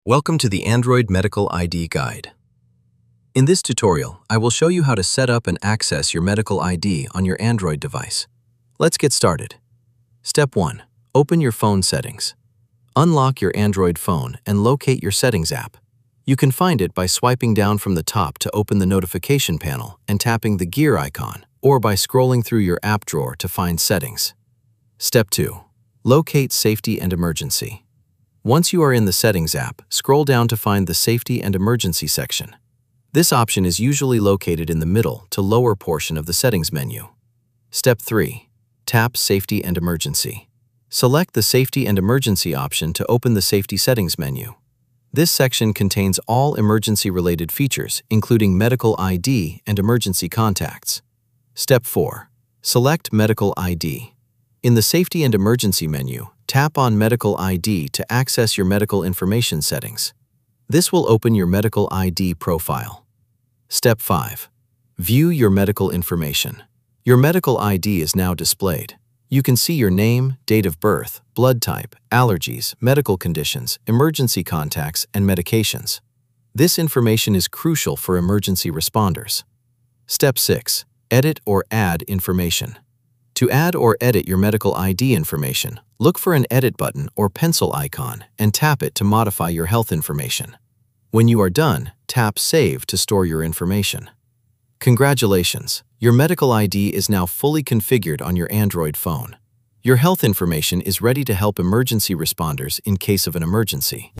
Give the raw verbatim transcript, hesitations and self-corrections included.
Welcome to the Android Medical I D Guide. In this tutorial, I will show you how to set up and access your medical I D on your Android device. Let's get started. Step one. Open your phone settings. Unlock your Android phone and locate your Settings app. You can find it by swiping down from the top to open the notification panel and tapping the gear icon, or by scrolling through your app drawer to find Settings. Step two. Locate Safety and Emergency. Once you are in the Settings app, scroll down to find the Safety and Emergency section. This option is usually located in the middle to lower portion of the Settings menu. Step three. Tap Safety and Emergency. Select the Safety and Emergency option to open the Safety Settings menu. This section contains all emergency-related features, including Medical I D and emergency contacts. Step four. Select Medical I D. In the Safety and Emergency menu, tap on Medical I D to access your medical information settings. This will open your Medical I D profile. Step five. View your medical information. Your medical I D is now displayed. You can see your name, date of birth, blood type, allergies, medical conditions, emergency contacts, and medications. This information is crucial for emergency responders. Step six. Edit or add information. To add or edit your medical I D information, look for an edit button or pencil icon and tap it to modify your health information. When you are done, tap Save to store your information. Congratulations! Your medical I D is now fully configured on your Android phone. Your health information is ready to help emergency responders in case of an emergency.